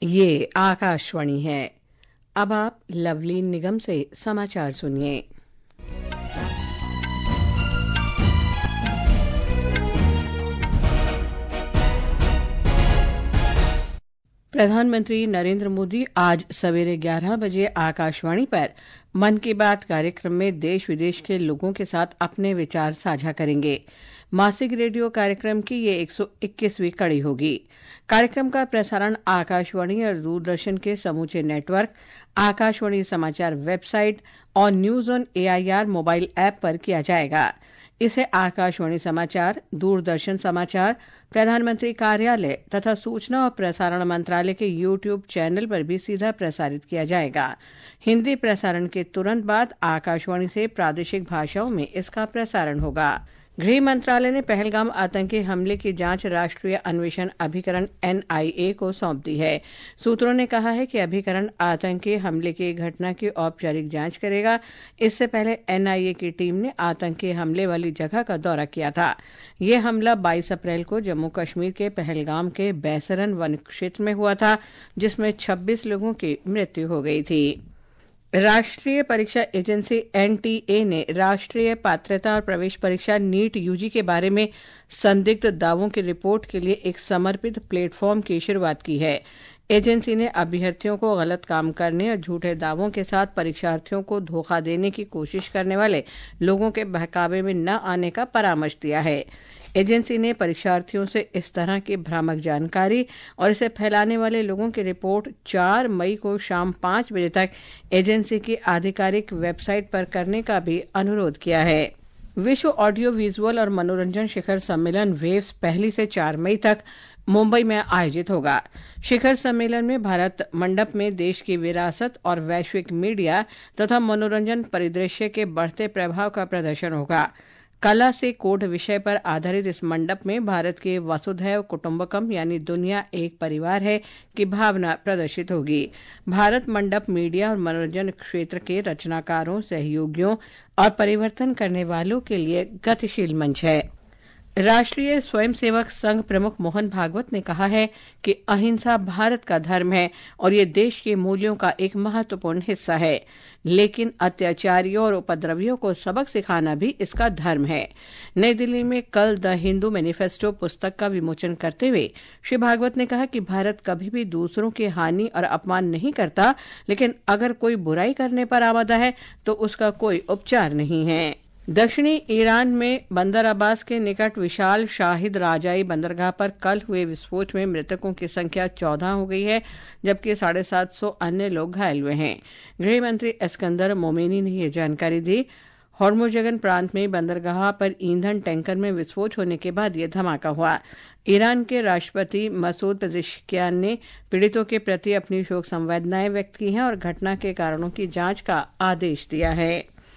ये आकाशवाणी है। अब आप लवलीन निगम से समाचार सुनिए। प्रधानमंत्री नरेंद्र मोदी आज सवेरे 11 बजे आकाशवाणी पर मन की बात कार्यक्रम में देश विदेश के लोगों के साथ अपने विचार साझा करेंगे। मासिक रेडियो कार्यक्रम की ये 121वीं कड़ी होगी। कार्यक्रम का प्रसारण आकाशवाणी और दूरदर्शन के समूचे नेटवर्क, आकाशवाणी समाचार वेबसाइट और news on AIR mobile app पर किया जाएगा। इसे आकाशवाणी समाचार, दूरदर्शन समाचार, प्रधानमंत्री कार्यालय तथा सूचना और प्रसारण मंत्रालय के YouTube चैनल पर भी सीधा प्रसारित किया जाएगा। हिंदी प्रसारण के तुरंत बाद आकाशवाणी से प्रादेशिक भाषाओं में इसका प्रसारण होगा। गृह मंत्रालय ने पहलगाम आतंकी हमले की जांच राष्ट्रीय अन्वेषण अभिकरण NIA को सौंप दी है। सूत्रों ने कहा है कि अभिकरण आतंकी हमले की घटना की औपचारिक जांच करेगा। इससे पहले NIA की टीम ने आतंकी हमले वाली जगह का दौरा किया था। ये हमला 22 अप्रैल को जम्मू कश्मीर के पहलगाम के बैसरन वन क्षेत्र में हुआ था, जिसमें 26 लोगों की मृत्यु हो गई थी। राष्ट्रीय परीक्षा एजेंसी NTA ने राष्ट्रीय पात्रता और प्रवेश परीक्षा NEET UG के बारे में संदिग्ध दावों की रिपोर्ट के लिए एक समर्पित प्लेटफॉर्म की शुरुआत की है। एजेंसी ने अभ्यर्थियों को गलत काम करने और झूठे दावों के साथ परीक्षार्थियों को धोखा देने की कोशिश करने वाले लोगों के बहकावे में न आने का परामर्श दिया है। एजेंसी ने परीक्षार्थियों से इस तरह की भ्रामक जानकारी और इसे फैलाने वाले लोगों की रिपोर्ट 4 मई को शाम 5 बजे तक एजेंसी की आधिकारिक वेबसाइट पर करने का भी अनुरोध किया है। विश्व ऑडियो विजुअल और मनोरंजन शिखर सम्मेलन वेव्स 1 से 4 मई तक मुंबई में आयोजित होगा। शिखर सम्मेलन में भारत मंडप में देश की विरासत और वैश्विक मीडिया तथा मनोरंजन परिदृश्य के बढ़ते प्रभाव का प्रदर्शन होगा। कला से कोड विषय पर आधारित इस मंडप में भारत के वसुधैव कुटुंबकम यानी दुनिया एक परिवार है की भावना प्रदर्शित होगी। भारत मंडप मीडिया और मनोरंजन क्षेत्र के रचनाकारों, सहयोगियों और परिवर्तन करने वालों के लिए गतिशील मंच है। राष्ट्रीय स्वयंसेवक संघ प्रमुख मोहन भागवत ने कहा है कि अहिंसा भारत का धर्म है और ये देश के मूल्यों का एक महत्वपूर्ण हिस्सा है, लेकिन अत्याचारियों और उपद्रवियों को सबक सिखाना भी इसका धर्म है। नई दिल्ली में कल द हिंदू मैनिफेस्टो पुस्तक का विमोचन करते हुए श्री भागवत ने कहा कि भारत कभी भी दूसरों की हानि और अपमान नहीं करता, लेकिन अगर कोई बुराई करने पर आमादा है तो उसका कोई उपचार नहीं है। दक्षिणी ईरान में बंदर अब्बास के निकट विशाल शाहिद राजाई बंदरगाह पर कल हुए विस्फोट में मृतकों की संख्या 14 हो गई है, जबकि 750 अन्य लोग घायल हुए हैं। गृह मंत्री एस्कंदर मोमेनी ने यह जानकारी दी। हॉर्मुज़गन प्रांत में बंदरगाह पर ईंधन टैंकर में विस्फोट होने के बाद यह धमाका हुआ। ईरान के राष्ट्रपति मसूद पेज़ेश्कियान ने पीड़ितों के प्रति अपनी शोक संवेदनाएं व्यक्त की हैं और घटना के कारणों की जांच का आदेश दिया है।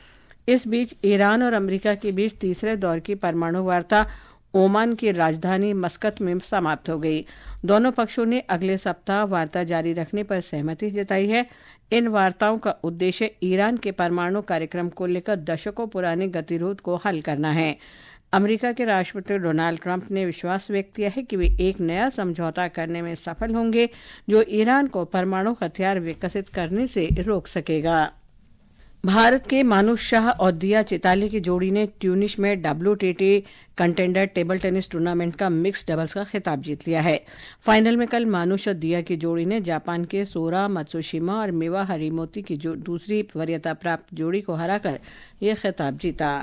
इस बीच ईरान और अमेरिका के बीच तीसरे दौर की परमाणु वार्ता ओमान की राजधानी मस्कत में समाप्त हो गई। दोनों पक्षों ने अगले सप्ताह वार्ता जारी रखने पर सहमति जताई है। इन वार्ताओं का उद्देश्य ईरान के परमाणु कार्यक्रम को लेकर दशकों पुराने गतिरोध को हल करना है। अमेरिका के राष्ट्रपति डोनाल्ड ट्रंप ने विश्वास व्यक्त किया है कि वे एक नया समझौता करने में सफल होंगे जो ईरान को परमाणु हथियार विकसित करने से रोक सकेगा। भारत के मानुष शाह और दिया चिताली की जोड़ी ने ट्यूनिस में WTT contender table tennis tournament का मिक्स डबल्स का खिताब जीत लिया है। फाइनल में कल मानुष और दिया की जोड़ी ने जापान के सोरा मत्सुशिमा और मेवा हरिमोती की दूसरी वरीयता प्राप्त जोड़ी को हराकर यह खिताब जीता।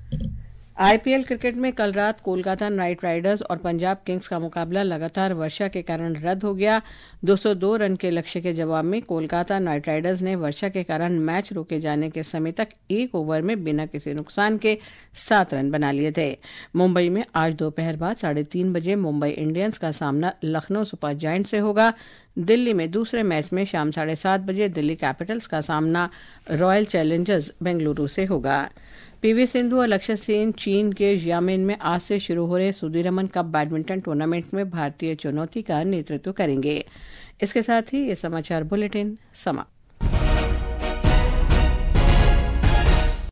IPL क्रिकेट में कल रात कोलकाता नाइट राइडर्स और पंजाब किंग्स का मुकाबला लगातार वर्षा के कारण रद्द हो गया। 202 रन के लक्ष्य के जवाब में कोलकाता नाइट राइडर्स ने वर्षा के कारण मैच रोके जाने के समय तक एक ओवर में बिना किसी नुकसान के 7 रन बना लिए थे। मुंबई में आज दोपहर बाद 3:30 बजे मुंबई इंडियंस का सामना लखनऊ सुपर जायंट्स से होगा। दिल्ली में दूसरे मैच में शाम 7:30 बजे दिल्ली कैपिटल्स का सामना रॉयल चैलेंजर्स बेंगलुरु से होगा। PV सिंधु और लक्ष्य सेन चीन के जियामिन में आज से शुरू हो रहे सुदीरमन कप बैडमिंटन टूर्नामेंट में भारतीय चुनौती का नेतृत्व करेंगे। इसके साथ ही ये समाचार बुलेटिन समाप्त।